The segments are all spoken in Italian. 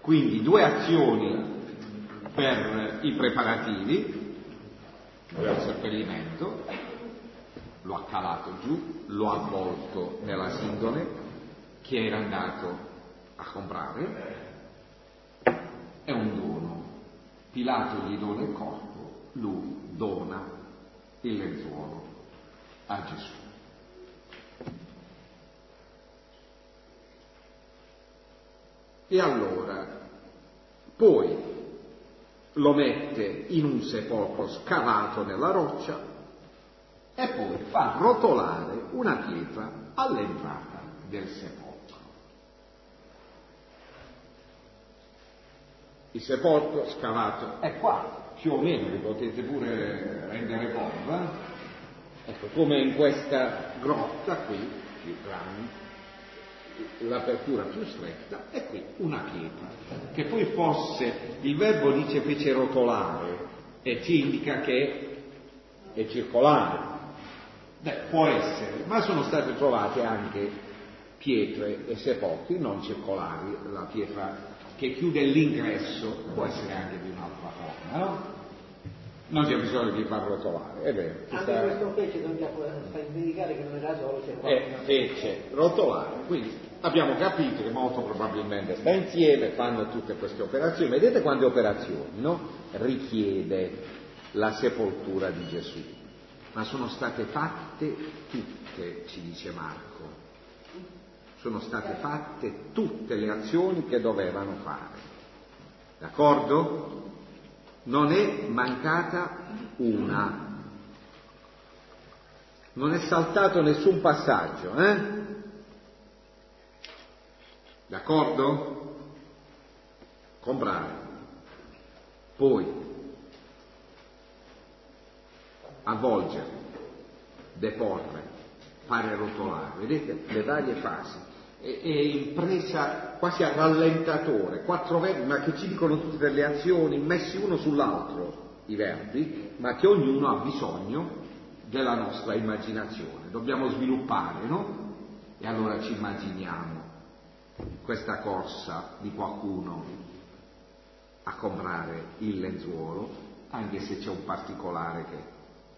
Quindi 2 azioni per i preparativi, per il seppellimento, lo ha calato giù, lo ha avvolto nella sindone che era andato a comprare, è un dono. Pilato gli dona il corpo, lui dona il lenzuolo a Gesù. E allora poi lo mette in un sepolcro scavato nella roccia e poi fa rotolare una pietra all'entrata del sepolcro. Il sepolcro scavato è qua, più o meno, vi potete pure rendere conto, ecco, come in questa grotta qui, più grande, l'apertura più stretta, e qui una pietra, che poi il verbo dice fece rotolare, e ci indica che è circolare. Può essere, ma sono state trovate anche pietre e sepolcri non circolari. La pietra che chiude l'ingresso può essere anche di un'altra forma, no? Non c'è bisogno di far rotolare, è vero. Anche questo fece non sta a indicare che non era solo fece rotolare, quindi abbiamo capito che molto probabilmente sta insieme, fanno tutte queste operazioni. Vedete quante operazioni, no? Richiede la sepoltura di Gesù, ma sono state fatte tutte, ci dice Marco. Sono state fatte tutte le azioni che dovevano fare. D'accordo? Non è mancata una. Non è saltato nessun passaggio, D'accordo? Comprare. Poi avvolgere, deporre, fare rotolare. Vedete le varie fasi. È impresa quasi a rallentatore, 4 verbi, ma che ci dicono tutte le azioni, messi uno sull'altro i verbi, ma che ognuno ha bisogno della nostra immaginazione. Dobbiamo sviluppare, no? E allora ci immaginiamo questa corsa di qualcuno a comprare il lenzuolo, anche se c'è un particolare che...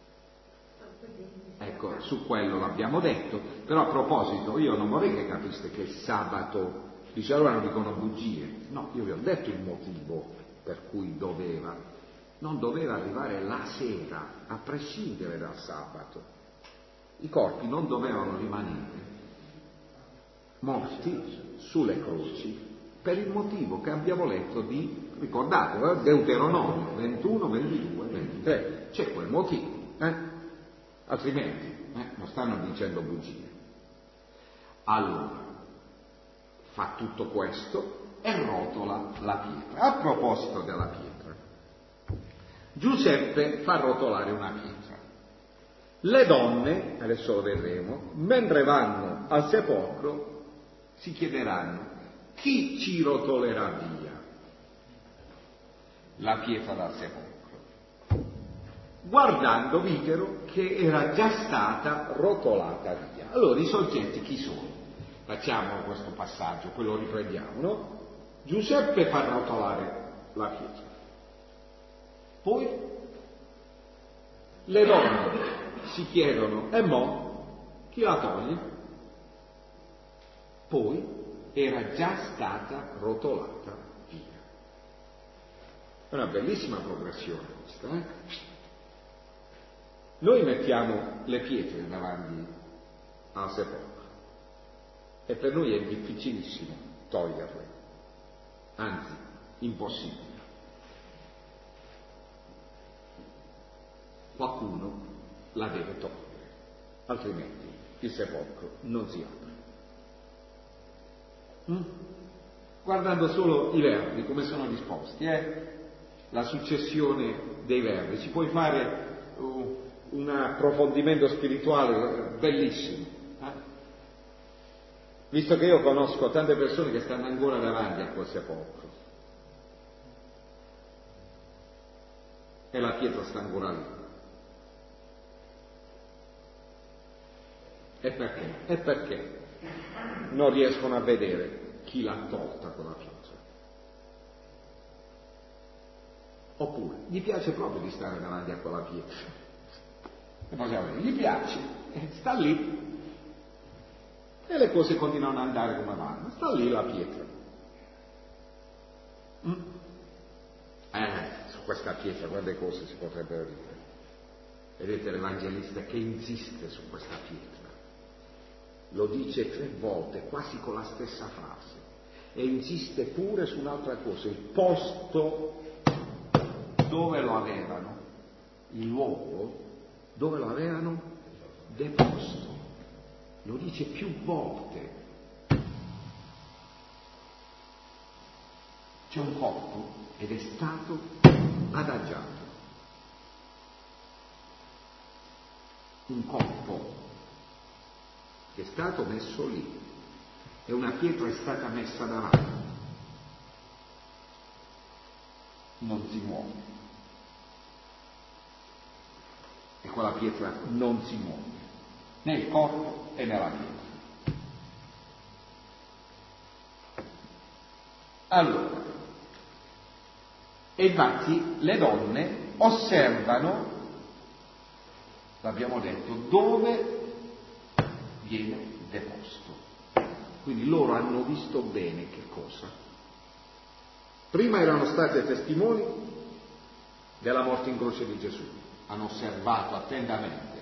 Ecco, su quello l'abbiamo detto, però a proposito, io non vorrei che capiste che il sabato, dice allora non dicono bugie, no, io vi ho detto il motivo per cui non doveva arrivare la sera, a prescindere dal sabato. I corpi non dovevano rimanere morti sulle croci per il motivo che abbiamo letto ricordate, Deuteronomio 21, 22, 23, c'è quel motivo, altrimenti non stanno dicendo bugie. Allora fa tutto questo e rotola la pietra. A proposito della pietra, Giuseppe fa rotolare una pietra. Le donne, adesso lo vedremo, mentre vanno al sepolcro si chiederanno: chi ci rotolerà via la pietra dal sepolcro? Guardando videro che era già stata rotolata via. Allora i soggetti chi sono? Facciamo questo passaggio, poi lo riprendiamo, no? Giuseppe fa rotolare la pietra. Poi le donne si chiedono: e mo chi la toglie? Poi era già stata rotolata via. È una bellissima progressione questa, Noi mettiamo le pietre davanti al sepolcro e per noi è difficilissimo toglierle, anzi impossibile. Qualcuno la deve togliere, altrimenti il sepolcro non si apre. Guardando solo i verbi come sono disposti, la successione dei verbi, ci puoi fare un approfondimento spirituale bellissimo, visto che io conosco tante persone che stanno ancora davanti a quel sepolcro e la pietra sta ancora lì. E perché? E perché non riescono a vedere chi l'ha tolta quella pietra. Oppure gli piace proprio di stare davanti a quella pietra. E possiamo dire, gli piace, sta lì. E le cose continuano ad andare come vanno. Sta lì la pietra. Su questa pietra quante cose si potrebbero dire. Vedete l'Evangelista che insiste su questa pietra. Lo dice 3 volte, quasi con la stessa frase. E insiste pure su un'altra cosa, il posto dove lo avevano, il luogo dove lo avevano deposto. Lo dice più volte. C'è un corpo ed è stato adagiato. Un corpo che è stato messo lì e una pietra è stata messa davanti. Non si muove. E quella pietra non si muove, né il corpo e né la pietra. Allora, e infatti le donne osservano, l'abbiamo detto, dove viene deposto. Quindi loro hanno visto bene che cosa? Prima erano state testimoni della morte in croce di Gesù, hanno osservato attentamente.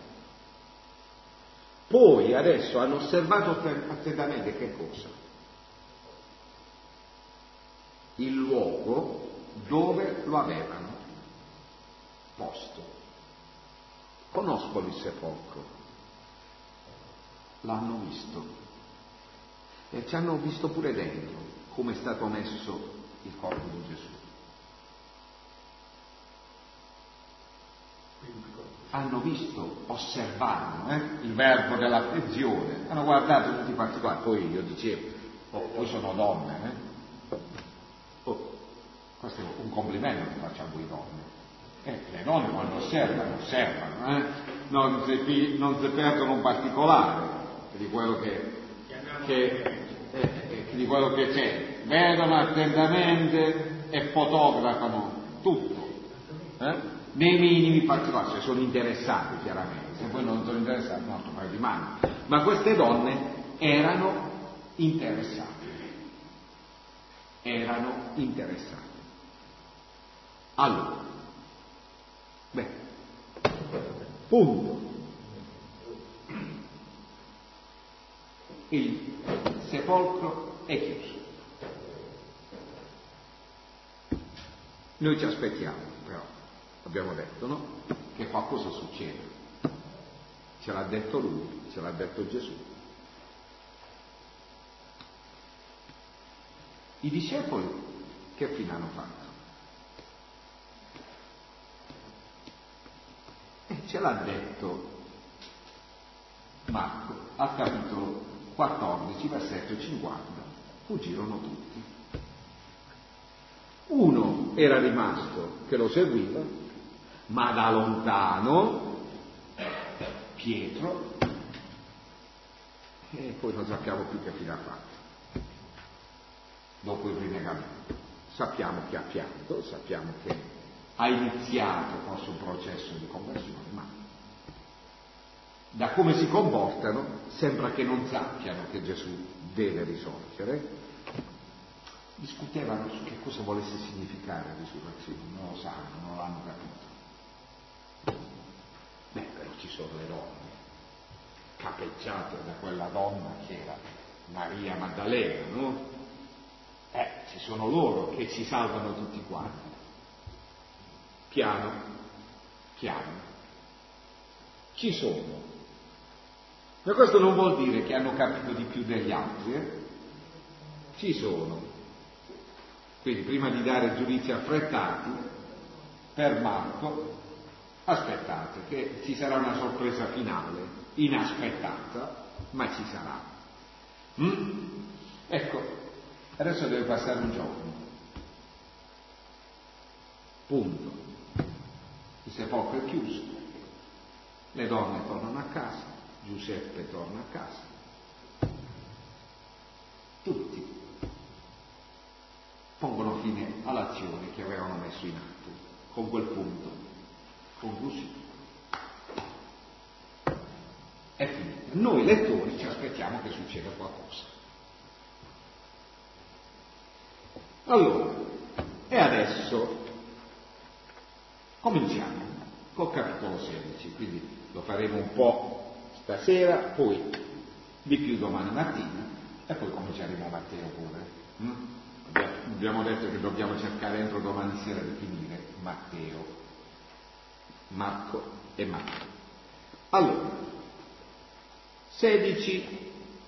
Poi adesso hanno osservato attentamente che cosa? Il luogo dove lo avevano posto. Conoscono il sepolcro, l'hanno visto e ci hanno visto pure dentro come è stato messo il corpo di Gesù. Hanno visto, osservando il verbo dell'attenzione, hanno guardato tutti i particolari. Poi io dicevo, poi sono donne, questo è un complimento che faccio a voi donne. Le donne quando osservano, non si perdono un particolare di quello che c'è, vedono attentamente e fotografano tutto, nei minimi particolari, se sono interessati chiaramente, se poi non sono interessati un altro paio di mani, ma queste donne erano interessate. Allora, punto. Il sepolcro è chiuso. Noi ci aspettiamo, però, abbiamo detto, no? Che qualcosa succeda. Ce l'ha detto lui, ce l'ha detto Gesù. I discepoli che fine hanno fatto? Ce l'ha detto Marco al capitolo 14, versetto 50. Fuggirono tutti. Uno era rimasto che lo seguiva, ma da lontano Pietro, e poi non sappiamo più che fine ha fatto. Dopo il rinnegamento sappiamo che ha pianto, sappiamo che ha iniziato forse un processo di conversione, ma da come si comportano sembra che non sappiano che Gesù deve risorgere. Discutevano su che cosa volesse significare la risurrezione, non lo sanno, non l'hanno capito. Però ci sono le donne capeggiate da quella donna che era Maria Maddalena, no? Ci sono loro che ci salvano tutti quanti. Piano, ci sono. Ma questo non vuol dire che hanno capito di più degli altri, Ci sono. Quindi prima di dare giudizi affrettati per Marco, aspettate che ci sarà una sorpresa finale, inaspettata, ma ci sarà. Ecco, adesso deve passare un giorno. Punto. Il sepolcro è chiuso, le donne tornano a casa, Giuseppe torna a casa, tutti pongono fine all'azione che avevano messo in atto con quel punto conclusivo. È finito. Noi lettori ci aspettiamo che succeda qualcosa. Allora, e adesso cominciamo col capitolo 16, quindi lo faremo un po' stasera, poi di più domani mattina e poi cominceremo Matteo pure. Abbiamo detto che dobbiamo cercare entro domani sera di finire Matteo, Marco e Matteo. Allora, 16.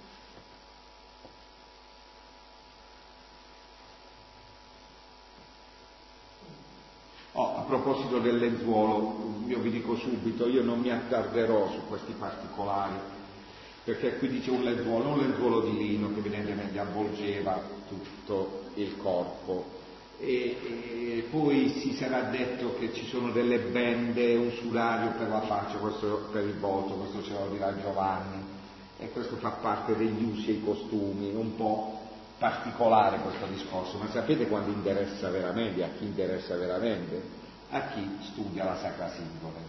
A proposito del lenzuolo, io vi dico subito, io non mi attarderò su questi particolari, perché qui dice un lenzuolo di lino che evidentemente avvolgeva tutto il corpo, e poi si sarà detto che ci sono delle bende, un surario per la faccia, questo per il volto, questo ce lo dirà Giovanni, e questo fa parte degli usi e i costumi, un po' particolare questo discorso, ma sapete quando interessa veramente? A chi interessa veramente? A chi studia la Sacra Sindone.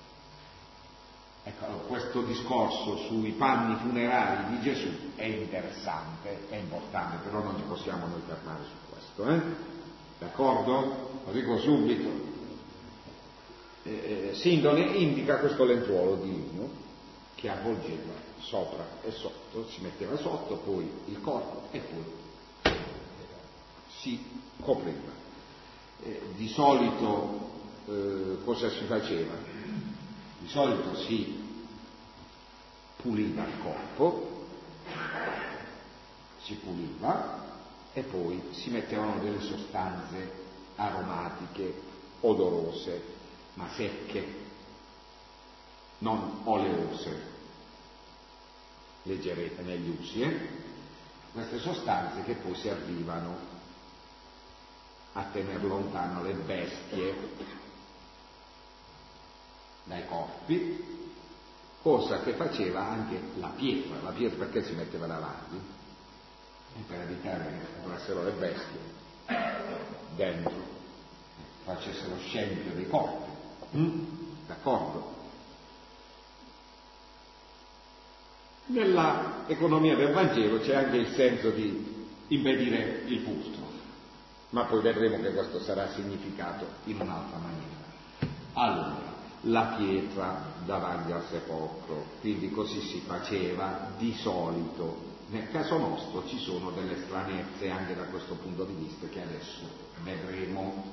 Ecco, questo discorso sui panni funerari di Gesù è interessante, è importante, però non ci possiamo noi fermare su questo, d'accordo? Lo dico subito. Sindone indica questo lenzuolo di lino che avvolgeva sopra e sotto, si metteva sotto poi il corpo e poi si copriva. Di solito cosa si faceva? Di solito si puliva il corpo, si puliva e poi si mettevano delle sostanze aromatiche, odorose, ma secche, non oleose. Leggerete negli usi, queste sostanze che poi servivano a tenere lontano le bestie dai corpi, cosa che faceva anche la pietra perché si metteva davanti? Per evitare che entrassero le bestie dentro, facessero scempio dei corpi, d'accordo? Nella economia del Vangelo c'è anche il senso di impedire il furto, ma poi vedremo che questo sarà significato in un'altra maniera. Allora, la pietra davanti al sepolcro, quindi così si faceva di solito. Nel caso nostro ci sono delle stranezze anche da questo punto di vista che adesso vedremo.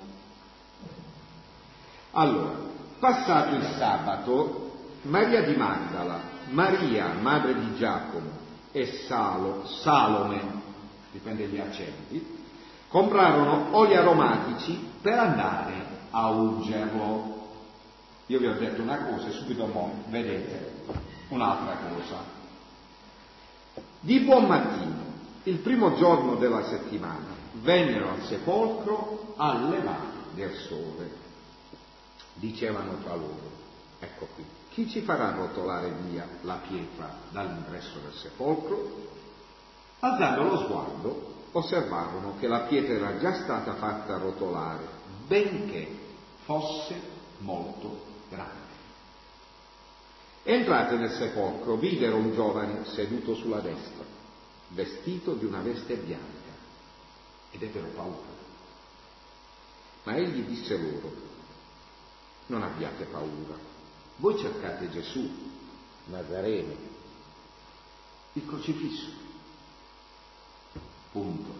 Allora, passato il sabato, Maria di Magdala, Maria, madre di Giacomo, e Salome, dipende dagli accenti, comprarono oli aromatici per andare a ungerlo. Io vi ho detto una cosa e subito vedete un'altra cosa. Di buon mattino, il primo giorno della settimana, vennero al sepolcro al levare del sole. Dicevano tra loro, ecco qui, chi ci farà rotolare via la pietra dall'ingresso del sepolcro? Alzando lo sguardo, osservarono che la pietra era già stata fatta rotolare, benché fosse molto grande. Entrate nel sepolcro, videro un giovane seduto sulla destra, vestito di una veste bianca, ed ebbero paura. Ma egli disse loro, non abbiate paura, voi cercate Gesù, Nazareno, il crocifisso. Punto.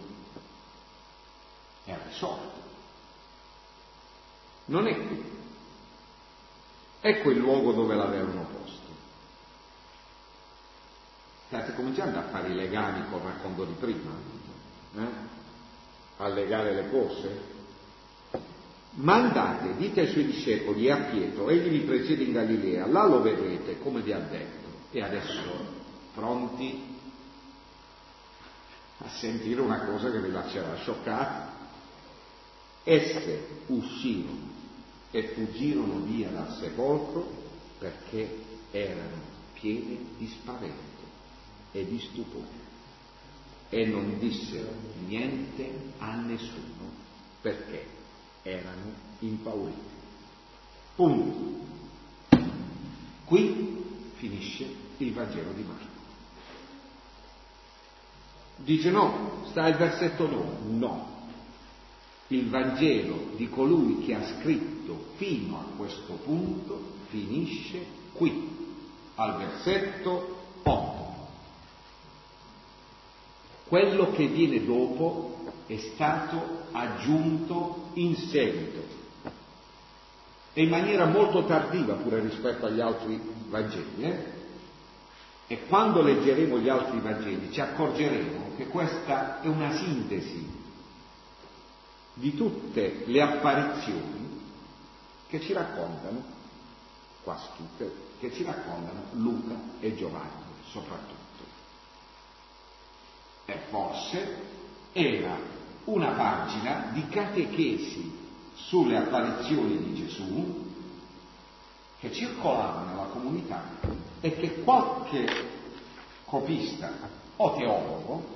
È risolto. Non è qui. Ecco il luogo dove l'avevano posto. State cominciando a fare i legami col racconto di prima, a legare le cose. Ma andate, dite ai suoi discepoli e a Pietro, egli vi precede in Galilea, là lo vedrete come vi ha detto. E adesso pronti a sentire una cosa che vi lascerà scioccati. Esse uscirono e fuggirono via dal sepolcro perché erano piene di spavento e di stupore e non dissero niente a nessuno perché erano impauriti. Punto. Qui finisce il Vangelo di Marco. Dice no, sta il versetto 9. No. Il Vangelo di colui che ha scritto fino a questo punto finisce qui, al versetto 8. Quello che viene dopo è stato aggiunto in seguito e in maniera molto tardiva pure rispetto agli altri Vangeli. E quando leggeremo gli altri Vangeli ci accorgeremo che questa è una sintesi di tutte le apparizioni che ci raccontano, quasi tutte, che ci raccontano Luca e Giovanni soprattutto. E forse era una pagina di catechesi sulle apparizioni di Gesù che circolava nella comunità e che qualche copista o teologo,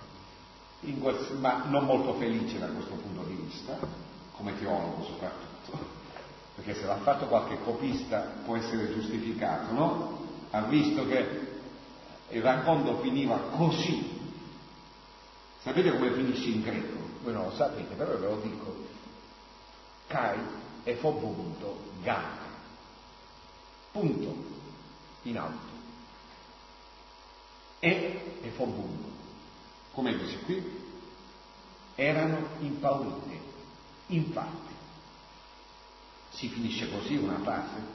ma non molto felice da questo punto di vista, come teologo soprattutto, perché se l'ha fatto qualche copista può essere giustificato, no? Ha visto che il racconto finiva così. Sapete come finisce in greco? Voi non lo sapete, però ve lo dico. Kai e fobunto gam. Punto. In alto. E fobunto. Come dice qui? Erano impauriti. Infatti. Si finisce così una frase?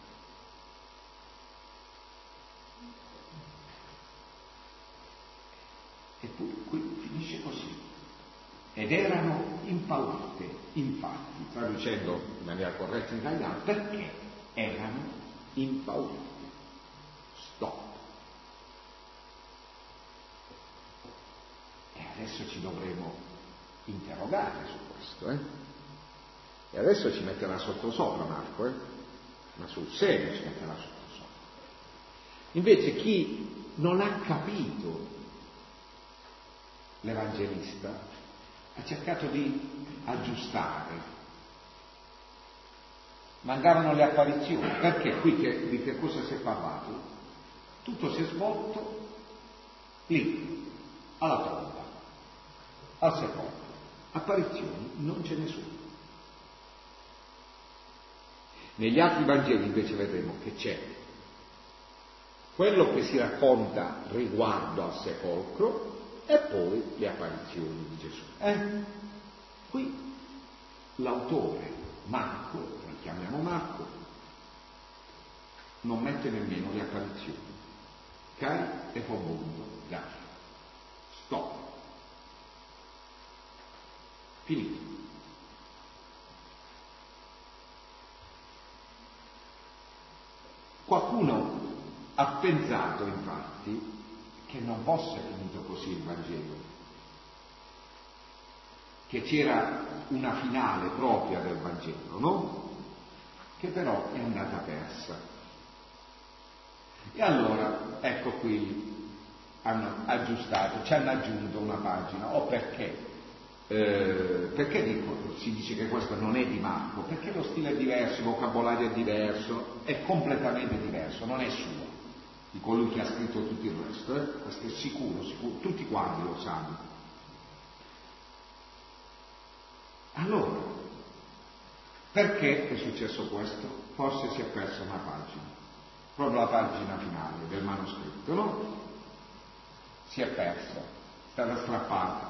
Eppure qui finisce così. Ed erano impaurite, infatti, traducendo in maniera corretta in italiano, perché erano impaurite. Stop. E adesso ci dovremo interrogare su questo, E adesso ci metterà sottosopra Marco, Ma sul serio ci metterà sottosopra. Invece chi non ha capito l'Evangelista ha cercato di aggiustare. Mancavano le apparizioni, perché qui di che cosa si è parlato? Tutto si è svolto lì, alla tomba, al sepolcro. Apparizioni non ce ne sono. Negli altri Vangeli invece vedremo che c'è quello che si racconta riguardo al sepolcro e poi le apparizioni di Gesù. Qui l'autore Marco, lo chiamiamo Marco, non mette nemmeno le apparizioni. Kai e Fobundo, già. Stop. Finito. Qualcuno ha pensato, infatti, che non fosse finito così il Vangelo, che c'era una finale propria del Vangelo, no? Che però è andata persa. E allora, ecco qui, hanno aggiustato, ci hanno aggiunto una pagina, o perché? Perché si dice che questo non è di Marco? Perché lo stile è diverso, il vocabolario è diverso, è completamente diverso, non è suo, di colui che ha scritto tutto il resto, questo è sicuro, tutti quanti lo sanno. Allora, perché è successo questo? Forse si è persa una pagina, proprio la pagina finale del manoscritto, no? Si è persa, è stata strappata.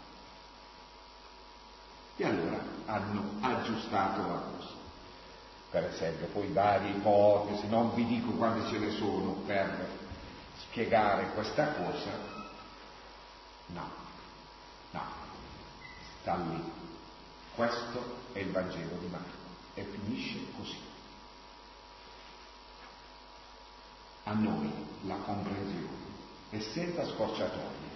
E allora hanno aggiustato la cosa. Per esempio, poi varie ipotesi, non vi dico quante ce ne sono per spiegare questa cosa. No, sta lì. Questo è il Vangelo di Marco e finisce così. A noi la comprensione è senza scorciatoie.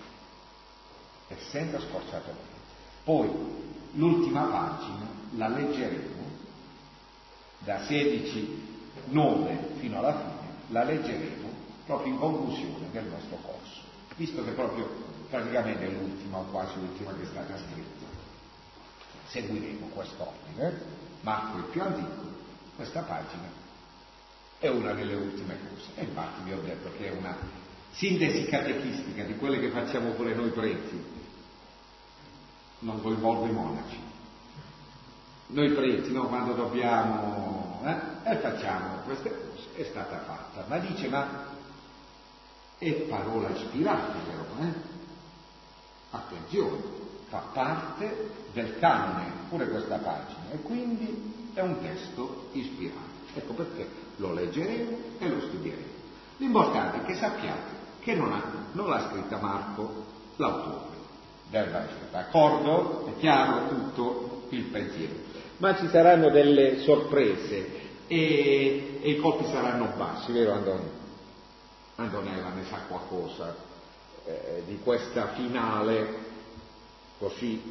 Poi l'ultima pagina la leggeremo da 16:9 fino alla fine, la leggeremo proprio in conclusione del nostro corso, visto che proprio praticamente è l'ultima o quasi l'ultima che è stata scritta. Seguiremo quest'ordine. Marco è il più antico, questa pagina è una delle ultime cose. E infatti vi ho detto che è una sintesi catechistica di quelle che facciamo pure noi preti. Non coinvolgo i monaci. Noi preti, no, quando dobbiamo e facciamo queste cose, è stata fatta. Ma dice, ma è parola ispirata però, attenzione, fa parte del canone pure questa pagina e quindi è un testo ispirato. Ecco perché lo leggeremo e lo studieremo. L'importante è che sappiate che non l'ha scritta Marco, l'autore del Vangelo. D'accordo? È chiaro tutto il pensiero. Ma ci saranno delle sorprese e i colpi saranno bassi, vero Antonio? Antonella ne sa qualcosa di questa finale, così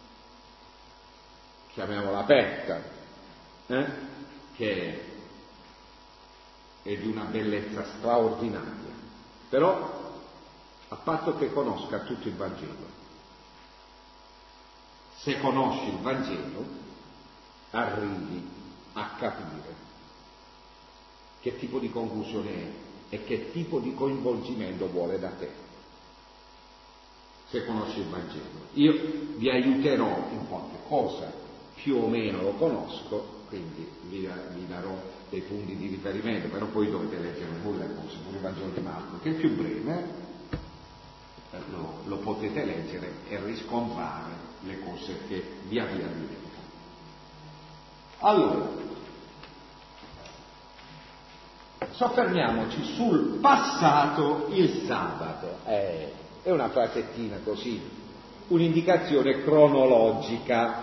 chiamiamola aperta, che è di una bellezza straordinaria, però a patto che conosca tutto il Vangelo. Se conosci il Vangelo arrivi a capire che tipo di conclusione è e che tipo di coinvolgimento vuole da te. Se conosci il Vangelo, io vi aiuterò in qualche cosa, più o meno lo conosco, quindi vi darò dei punti di riferimento, però poi dovete leggere voi le cose, pure il Vangelo di Marco, che è più breve, lo potete leggere e riscontrare le cose che via via diremo. Allora, soffermiamoci sul passato il sabato. È una frasettina così, un'indicazione cronologica.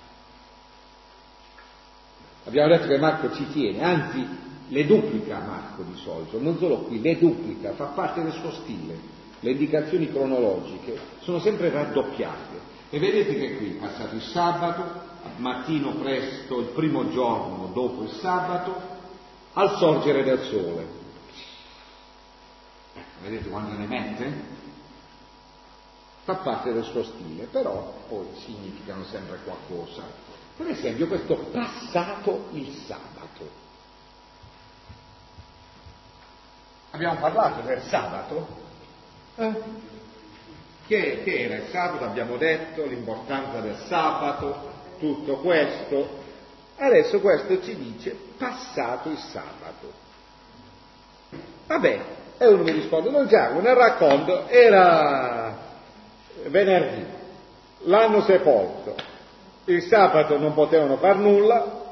Abbiamo detto che Marco ci tiene, anzi le duplica Marco di solito, non solo qui, le duplica, fa parte del suo stile. Le indicazioni cronologiche sono sempre raddoppiate. E vedete che qui, passato il sabato, mattino presto, il primo giorno dopo il sabato, al sorgere del sole. Vedete quando ne mette? Fa parte del suo stile, però poi significano sempre qualcosa. Per esempio questo passato il sabato. Abbiamo parlato del sabato? Che era il sabato? Abbiamo detto l'importanza del sabato, tutto questo. Adesso questo ci dice passato il sabato. Vabbè, e uno mi risponde, non Giacomo, nel racconto era venerdì, l'hanno sepolto, il sabato non potevano far nulla,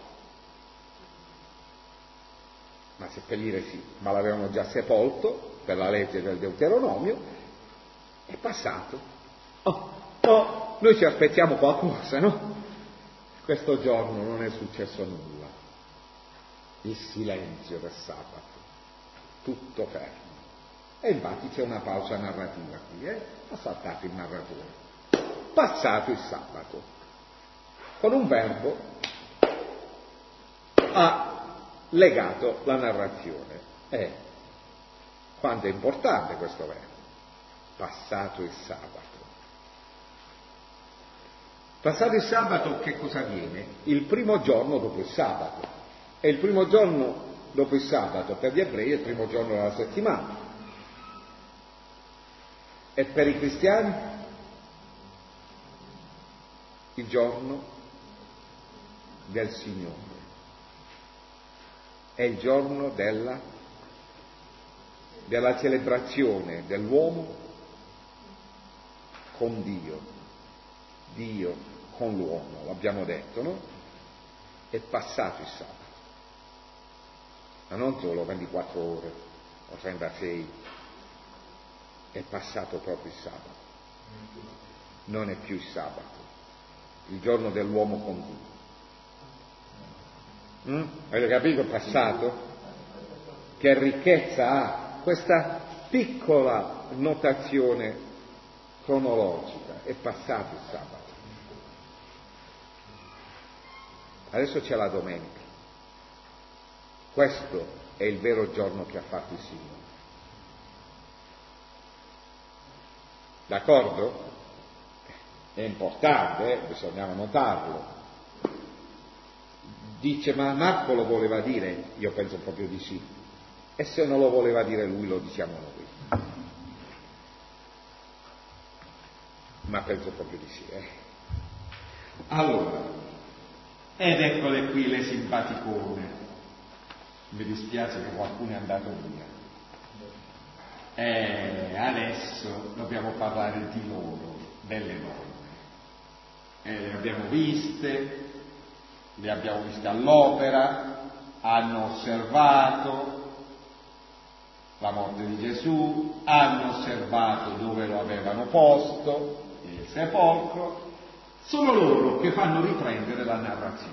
ma seppellire sì, ma l'avevano già sepolto per la legge del Deuteronomio, è passato. Oh, noi ci aspettiamo qualcosa, no? Questo giorno non è successo nulla, il silenzio del sabato, tutto fermo. E infatti c'è una pausa narrativa qui, ha saltato il narratore. Passato il sabato, con un verbo ha legato la narrazione. Quanto è importante questo verbo, passato il sabato. Passato il sabato che cosa avviene? Il primo giorno dopo il sabato. E il primo giorno dopo il sabato per gli ebrei è il primo giorno della settimana. E per i cristiani il giorno del Signore. È il giorno della celebrazione dell'uomo con Dio. Dio con l'uomo, l'abbiamo detto, no? È passato il sabato, ma non solo 24 ore o 36, è passato proprio il sabato, non è più il sabato, il giorno dell'uomo con Dio. Avete capito? Passato? Che ricchezza ha questa piccola notazione cronologica, è passato il sabato. Adesso c'è la domenica. Questo è il vero giorno che ha fatto il Signore. D'accordo? È importante, bisognava notarlo. Dice, ma Marco lo voleva dire? Io penso proprio di sì. E se non lo voleva dire lui, lo diciamo noi. Ma penso proprio di sì. Allora, ed eccole qui le simpaticone. Mi dispiace che qualcuno è andato via. Adesso dobbiamo parlare di loro, delle donne. Le abbiamo viste all'opera, hanno osservato la morte di Gesù, hanno osservato dove lo avevano posto, il sepolcro. Sono loro che fanno riprendere la narrazione.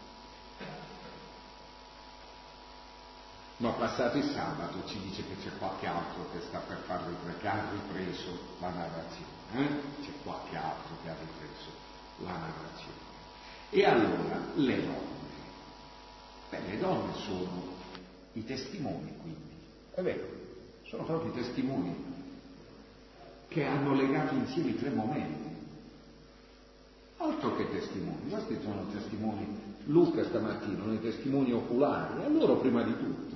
Ma passato il sabato ci dice che c'è qualche altro che sta per far riprendere, che ha ripreso la narrazione. C'è qualche altro che ha ripreso la narrazione. E allora le donne. Le donne sono i testimoni, quindi. È vero, sono proprio i testimoni che hanno legato insieme i tre momenti. Altro che testimoni, questi sono testimoni. Luca stamattina, sono i testimoni oculari, e loro prima di tutto.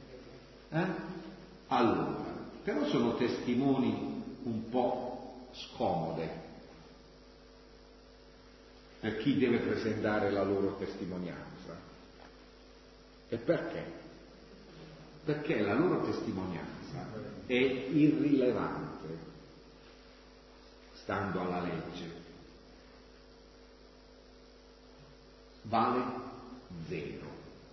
Allora, però sono testimoni un po' scomode per chi deve presentare la loro testimonianza. E perché? Perché la loro testimonianza è irrilevante, stando alla legge. Vale 0.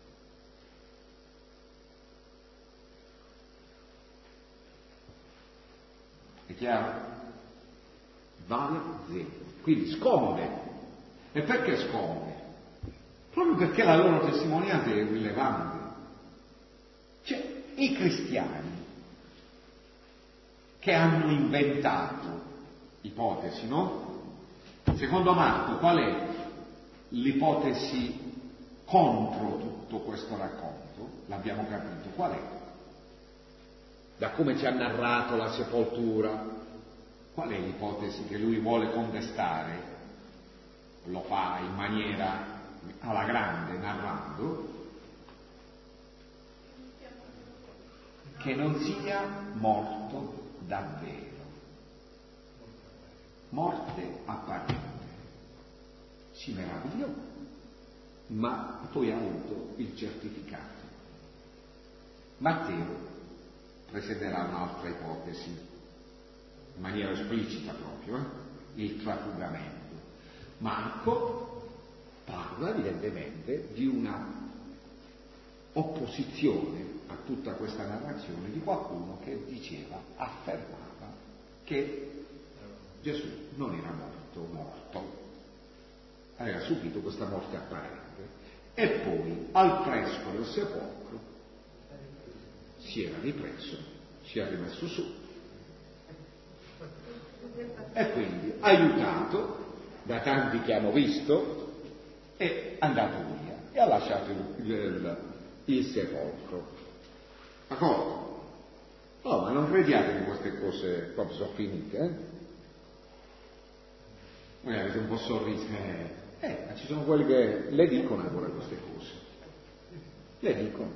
È chiaro? Vale 0. Quindi scomode. E perché scomode? Proprio perché la loro testimonianza è irrilevante. Cioè, i cristiani che hanno inventato ipotesi, no? Secondo Marco, qual è l'ipotesi contro tutto questo racconto? L'abbiamo capito. Qual è? Da come ci ha narrato la sepoltura, qual è l'ipotesi che lui vuole contestare? Lo fa in maniera alla grande, narrando che non sia morto davvero. Morte apparente. Si meravigliò, ma poi ha avuto il certificato. Matteo presenterà un'altra ipotesi, in maniera esplicita proprio, il trafugamento. Marco parla evidentemente di una opposizione a tutta questa narrazione di qualcuno che affermava che Gesù non era morto, aveva subito questa morte apparente e poi al fresco del sepolcro si era ripreso, si è rimesso su e quindi aiutato da tanti che hanno visto è andato via e ha lasciato il sepolcro. D'accordo? No, ma non crediate che queste cose proprio sono finite, Voi avete un po' sorriso, ma ci sono quelli che le dicono ancora queste cose, le dicono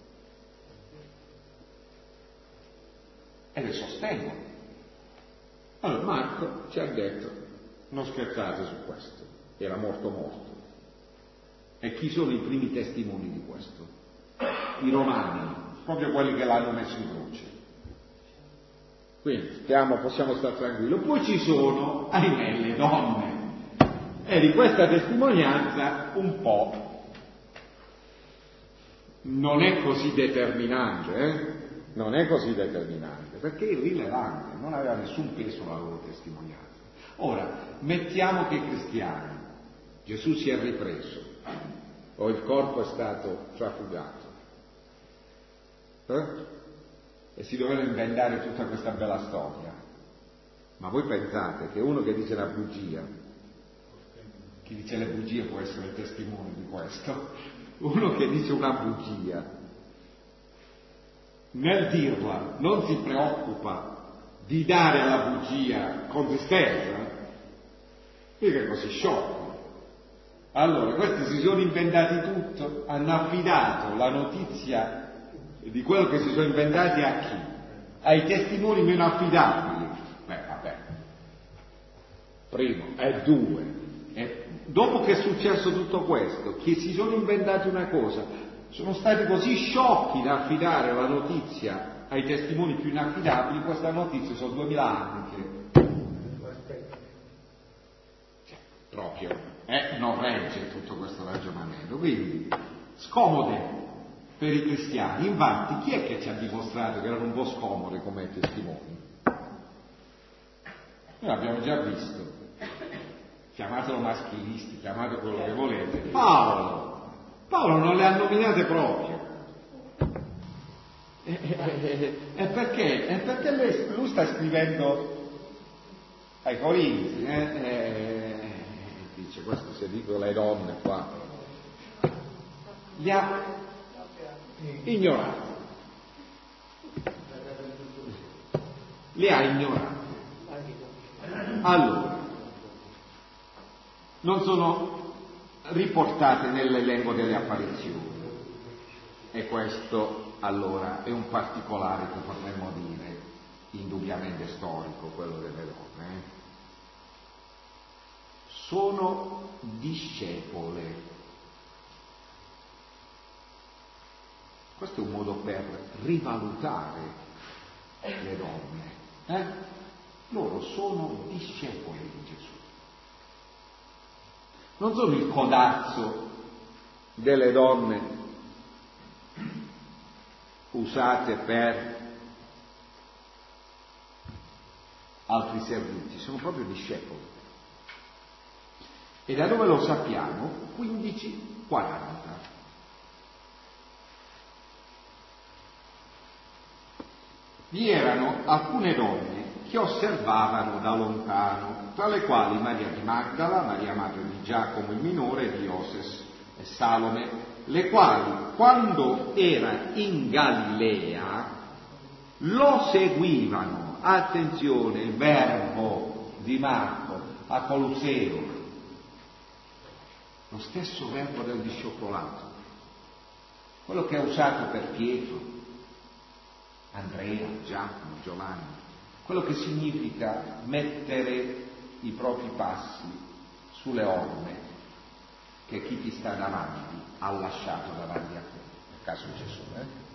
e le sostengono. Allora Marco ci ha detto, non scherzate su questo, era morto. E chi sono i primi testimoni di questo? I romani, proprio quelli che l'hanno messo in croce. Quindi possiamo stare tranquilli. Poi ci sono, ahimè, le donne. E di questa testimonianza un po' non è così determinante, Non è così determinante, perché è irrilevante, non aveva nessun peso la loro testimonianza. Ora, mettiamo che i cristiani, Gesù si è ripreso, o il corpo è stato trafugato, e si doveva inventare tutta questa bella storia. Ma voi pensate che uno che dice una bugia, chi dice le bugie può essere il testimone di questo, uno che dice una bugia, nel dirla non si preoccupa di dare alla bugia consistenza, mica è così sciocco. Allora, questi si sono inventati tutto, hanno affidato la notizia di quello che si sono inventati a chi? Ai testimoni meno affidabili. Vabbè. Primo, e due. Dopo che è successo tutto questo, che si sono inventati una cosa, sono stati così sciocchi da affidare la notizia ai testimoni più inaffidabili, questa notizia sono 2000 anni che... proprio, non regge tutto questo ragionamento, quindi scomode per i cristiani. Infatti, chi è che ci ha dimostrato che erano un po' scomodi come testimoni? Noi l'abbiamo già visto. Chiamatelo maschilisti, chiamatelo quello che volete. Paolo non le ha nominate proprio. E perché? È perché lui sta scrivendo ai Corinzi, dice questo, se dico le donne qua, li ha ignorati, li ha ignorati. Allora, non sono riportate nell'elenco delle apparizioni, e questo allora è un particolare che potremmo dire indubbiamente storico, quello delle donne. Sono discepole. Questo è un modo per rivalutare le donne. Loro sono discepoli di Gesù. Non sono il codazzo delle donne usate per altri servizi, sono proprio discepoli. E da dove lo sappiamo? 15:40. Vi erano alcune donne che osservavano da lontano, tra le quali Maria di Magdala, Maria madre di Giacomo il minore, di Ioses e Salome, le quali, quando era in Galilea, lo seguivano. Attenzione, il verbo di Marco a Colosseo, lo stesso verbo del discepolato, quello che è usato per Pietro, Andrea, Giacomo, Giovanni, quello che significa mettere i propri passi sulle orme che chi ti sta davanti ha lasciato davanti a te. Nel caso di Gesù,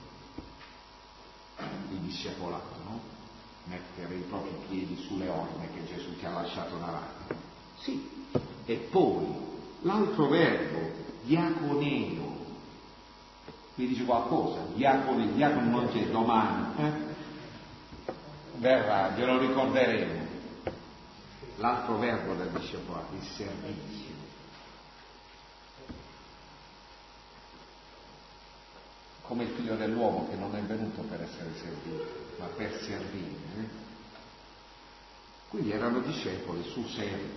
il discepolato, no? Mettere i propri piedi sulle orme che Gesù ti ha lasciato davanti. Sì, e poi l'altro verbo, diaconeo, vi dice qualcosa? Diacono non c'è, domani verrà, ve lo ricorderemo. L'altro verbo del discepolato, il servizio. Come il figlio dell'uomo che non è venuto per essere servito, ma per servire. Quindi erano discepoli sul serio.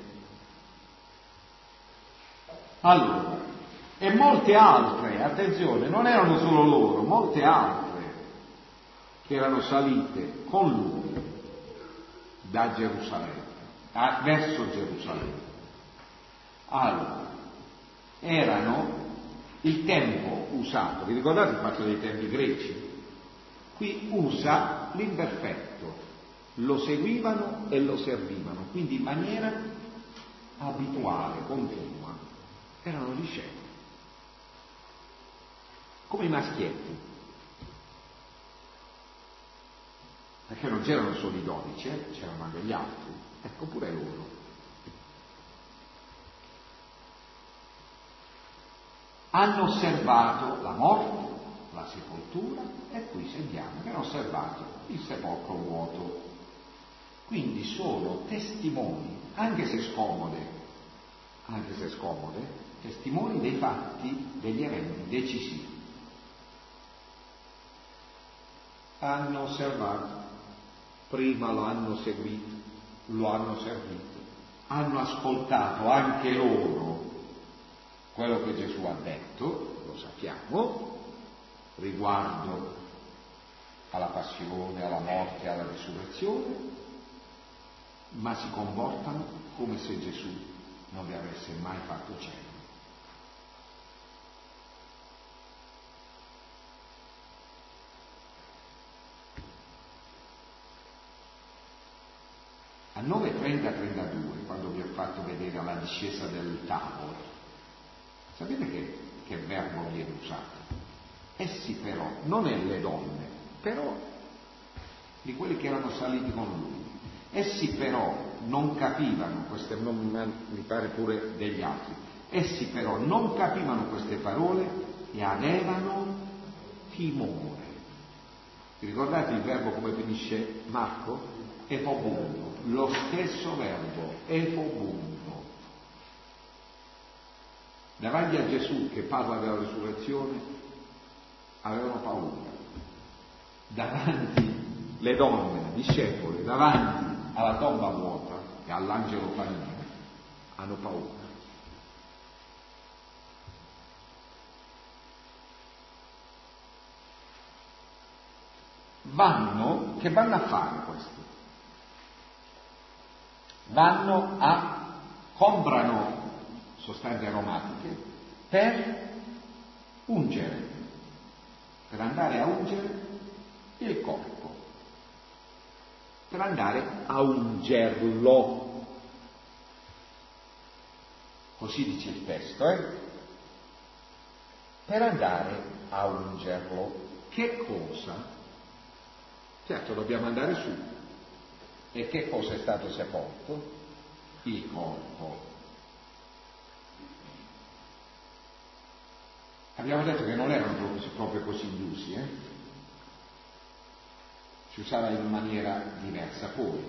Allora, e molte altre, attenzione, non erano solo loro, molte altre che erano salite con lui da Gerusalemme, verso Gerusalemme. Allora, erano il tempo usato, vi ricordate il fatto dei tempi greci? Qui usa l'imperfetto, lo seguivano e lo servivano, quindi in maniera abituale, continua. Erano discepoli, come i maschietti, perché non c'erano solo i 12, c'erano anche gli altri, ecco pure loro. Hanno osservato la morte, la sepoltura, e qui sentiamo che hanno osservato il sepolcro vuoto. Quindi sono testimoni, anche se scomode, testimoni dei fatti, degli eventi decisivi. Hanno osservato, prima lo hanno seguito, lo hanno servito, hanno ascoltato anche loro quello che Gesù ha detto, lo sappiamo, riguardo alla passione, alla morte, alla risurrezione, ma si comportano come se Gesù non vi avesse mai fatto cenno. A 9:30-32, quando vi ho fatto vedere la discesa del tavolo, sapete che verbo viene usato? Essi però, non è le donne, però di quelli che erano saliti con lui. Essi però non capivano queste, mi pare pure degli altri, essi però non capivano queste parole e avevano timore. Vi ricordate il verbo come finisce Marco? Epobundo, lo stesso verbo, epobundo. Davanti a Gesù che parla della risurrezione avevano paura. Davanti le donne, discepoli, davanti alla tomba vuota e all'angelo paniere, hanno paura. Che vanno a fare questi? Comprano sostanze aromatiche per ungere, per andare a ungere il corpo, per andare a ungerlo. Così dice il testo, per andare a ungerlo. Che cosa? Certo, dobbiamo andare su. E che cosa è stato sepolto? Il corpo. Abbiamo detto che non erano proprio così gli usi, Si usava in maniera diversa. Poi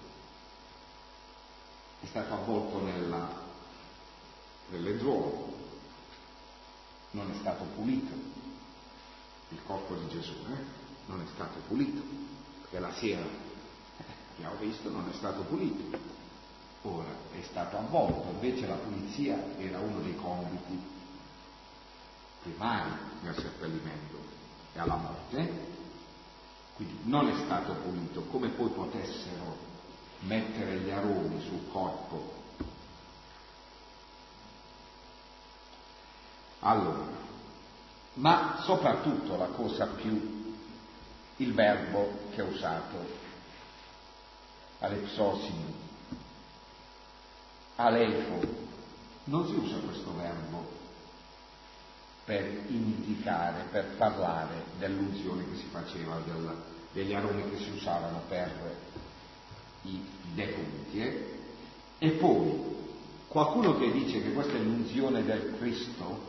è stato avvolto nel lenzuolo, non è stato pulito. Il corpo di Gesù, non è stato pulito, perché la sera, abbiamo visto, non è stato pulito. Ora è stato avvolto, invece la pulizia era uno dei compiti primari nel seppellimento e alla morte, quindi non è stato pulito. Come poi potessero mettere gli aromi sul corpo? Allora, ma soprattutto la cosa più, il verbo che è usato, alepsosimi, aleifo, non si usa questo verbo per indicare, per parlare dell'unzione che si faceva, degli aromi che si usavano per i defunti. E poi qualcuno che dice che questa è l'unzione del Cristo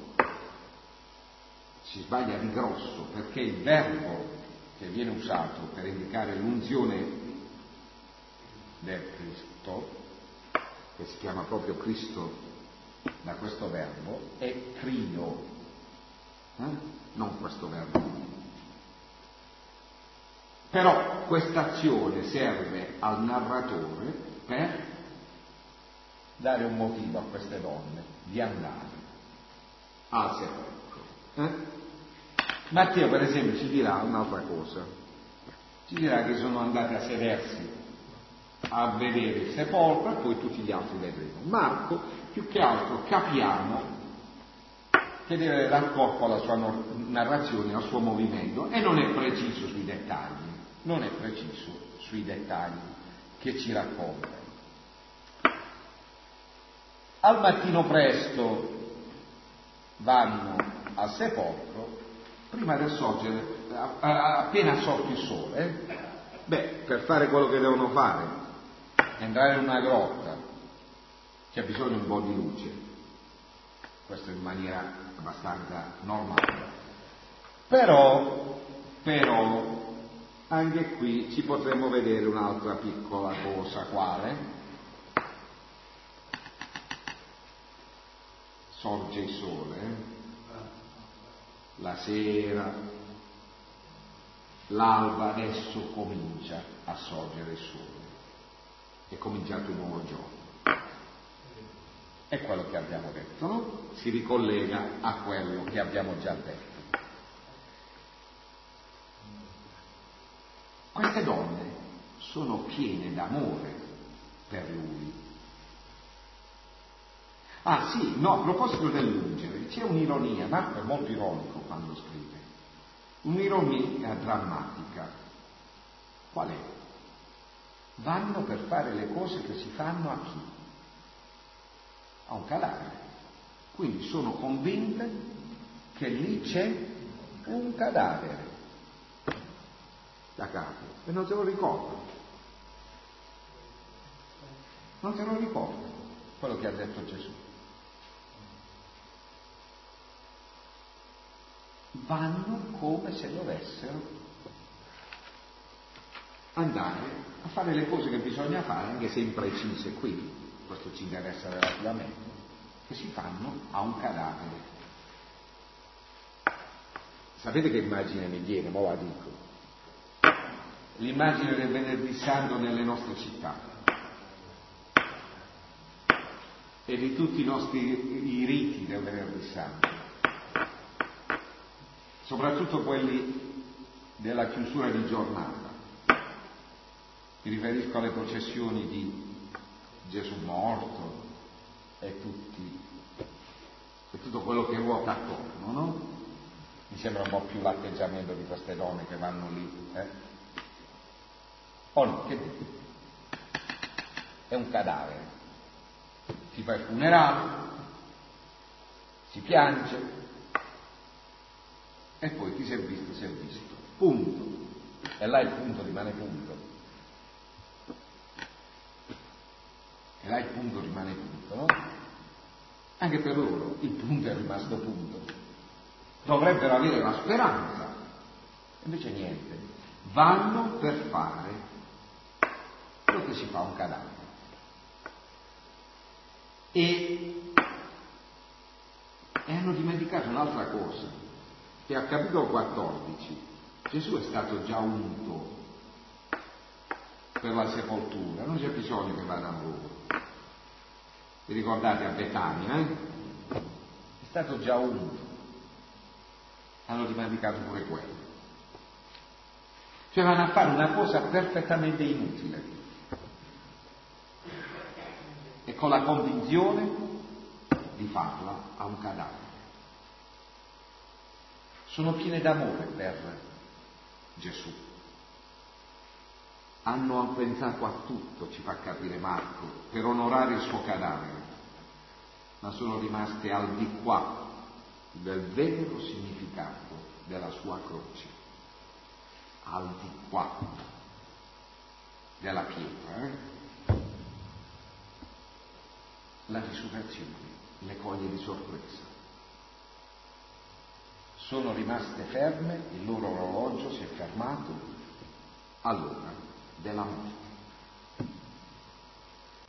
si sbaglia di grosso, perché il verbo che viene usato per indicare l'unzione del Cristo, che si chiama proprio Cristo da questo verbo, è crio, non questo verbo. Però questa azione serve al narratore per dare un motivo a queste donne di andare al sepolcro. Matteo, per esempio, ci dirà un'altra cosa. Ci dirà che sono andate a sedersi a vedere il sepolcro e poi tutti gli altri vedremo. Marco, più che altro, capiamo che deve dar corpo alla sua narrazione, al suo movimento, e non è preciso sui dettagli, che ci racconta. Al mattino presto vanno al sepolcro, prima del sorgere, appena sorto il sole, per fare quello che devono fare, entrare in una grotta, c'è bisogno un po' di luce, questo in maniera abbastanza normale. Però, anche qui ci potremmo vedere un'altra piccola cosa, quale? Sorge il sole, la sera, l'alba adesso comincia a sorgere il sole, è cominciato un nuovo giorno. È quello che abbiamo detto, no? Si ricollega a quello che abbiamo già detto. Queste donne sono piene d'amore per lui. Ah sì, no, a proposito dell'ungere, c'è un'ironia, Marco è molto ironico quando scrive, un'ironia drammatica. Qual è? vanno per fare le cose che si fanno a chi? A un cadavere. Quindi sono convinte che lì c'è un cadavere da capo e non se lo ricordo. Non se lo ricordo quello che ha detto Gesù. Vanno come se dovessero andare a fare le cose che bisogna fare, anche se imprecise qui, questo ci interessa relativamente, che si fanno a un cadavere. Sapete che immagine mi viene? Ma la dico. L'immagine del Venerdì Santo nelle nostre città e di tutti i riti del Venerdì Santo, soprattutto quelli della chiusura di giornata. Mi riferisco alle processioni di Gesù morto e tutto quello che ruota attorno, no? Mi sembra un po' più l'atteggiamento di queste donne che vanno lì, O no, che dite? È un cadavere. Si fa il funerale, si piange e poi chi si è visto si è visto. Punto. E là il punto rimane punto. E là il punto rimane punto, no? Anche per loro il punto è rimasto punto. Dovrebbero avere la speranza. Invece niente. Vanno per fare quello che si fa a un cadavere. E hanno dimenticato un'altra cosa, che a capitolo 14 Gesù è stato già unto per la sepoltura, non c'è bisogno che vadano loro. Vi ricordate a Betania? È stato già unto. Hanno dimenticato pure quello. Cioè vanno a fare una cosa perfettamente inutile e con la convinzione di farla a un cadavere. Sono piene d'amore per Gesù. Hanno pensato a tutto, ci fa capire Marco, per onorare il suo cadavere, ma sono rimaste al di qua del vero significato della sua croce, al di qua della pietra. La risurrezione le coglie di sorpresa. Sono rimaste ferme, il loro orologio si è fermato all'ora della morte.